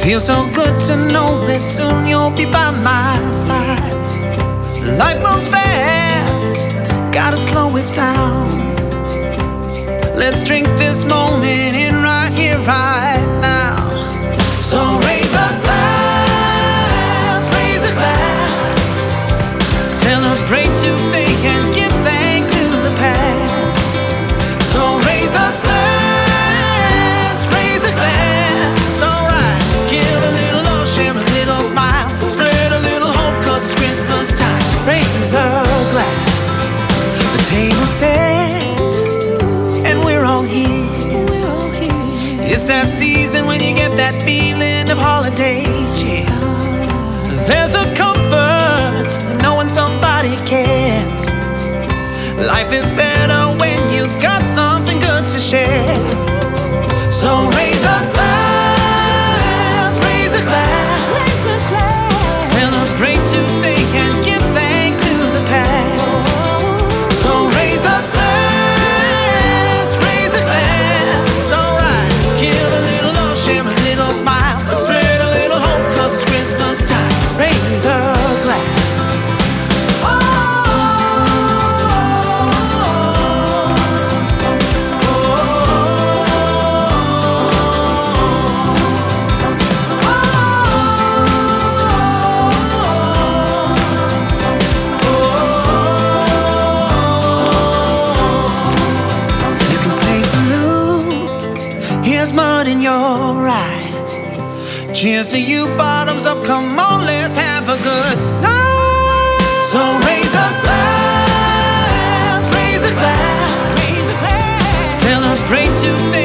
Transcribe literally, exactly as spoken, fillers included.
Feels so good to know that soon you'll be by my side. Life moves fast, gotta slow it down. Let's drink this moment in right here, right now. So raise a glass, raise a glass. Celebrate today and give thanks to the past. So raise a glass, raise a glass. Alright, give a little love, share a little smile, spread a little hope, cause it's Christmas time. Raise a glass. The table sets and we're all here. It's that season when you get that feeling of holiday cheer. There's a comfort in knowing somebody cares. Life is better when you got something good to share. So raise a glass, raise a glass, raise a glass. Celebrate today and give thanks to the past. So raise a glass, raise a glass. Alright, give a little love, share a little smile, spread a little hope, cause it's Christmas time. Raise a glass. Cheers to you, bottoms up, come on, let's have a good night. So raise a glass, raise a glass, raise a glass. Celebrate today